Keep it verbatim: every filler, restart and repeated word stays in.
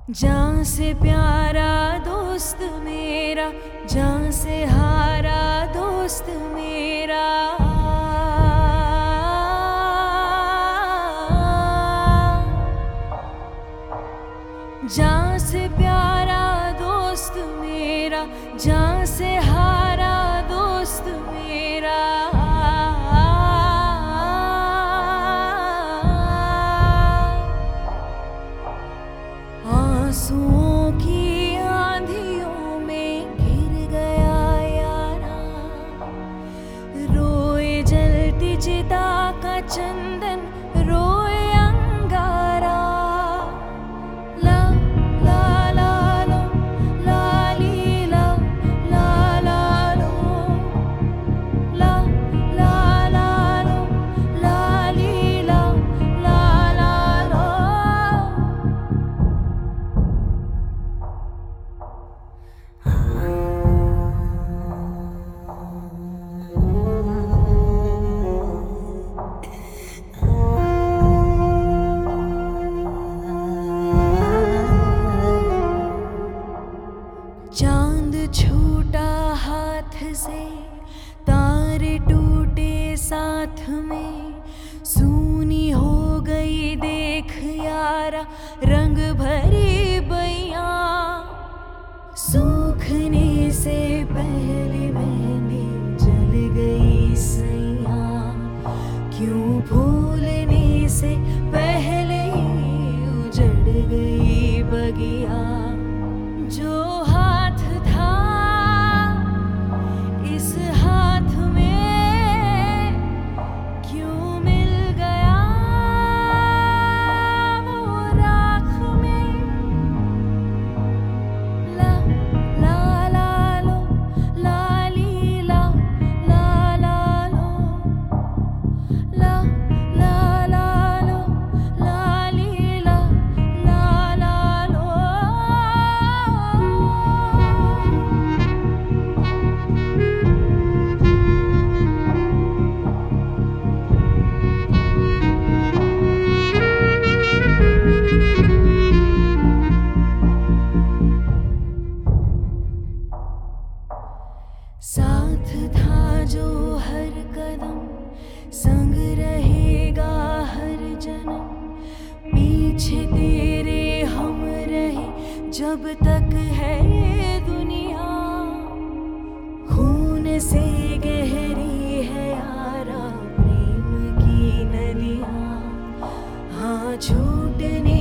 जान से प्यारा दोस्त मेरा, जान से हारा दोस्त मेरा। जान से प्यारा दोस्त मेरा, जान से हारा दोस्त मेरा। आंसुओं की आंधियों में गिर गया यारा, रोए जलती चिता का चंदन, रोए अंगारा। ला ला ला लो, ला ली ला, ला ला लो, ला ला ला लो, ला ली ला, ला ला लो। चांद छूटा हाथ से, तारे टूटे साथ में, सूनी हो गई देख यारा रंग भरी बइया। सूखने से पहले मेहंदी जल गई सैया, क्यों भूलने से पहले उजड़ गई बगिया। जो हाथ था इस हाथ में, क्यों मिल गया वो राख में। ला ला ला लो, ला ली ला, ला ला लो, ला ला ला लो, ला ली ला, ला ला लो। साथ था जो हर कदम, संग रहेगा हर जन्म। पीछे तेरे हम रहे जब तक है ये दुनिया। खून से गहरी है यारा प्रेम की नदियाँ, हाँ छूटने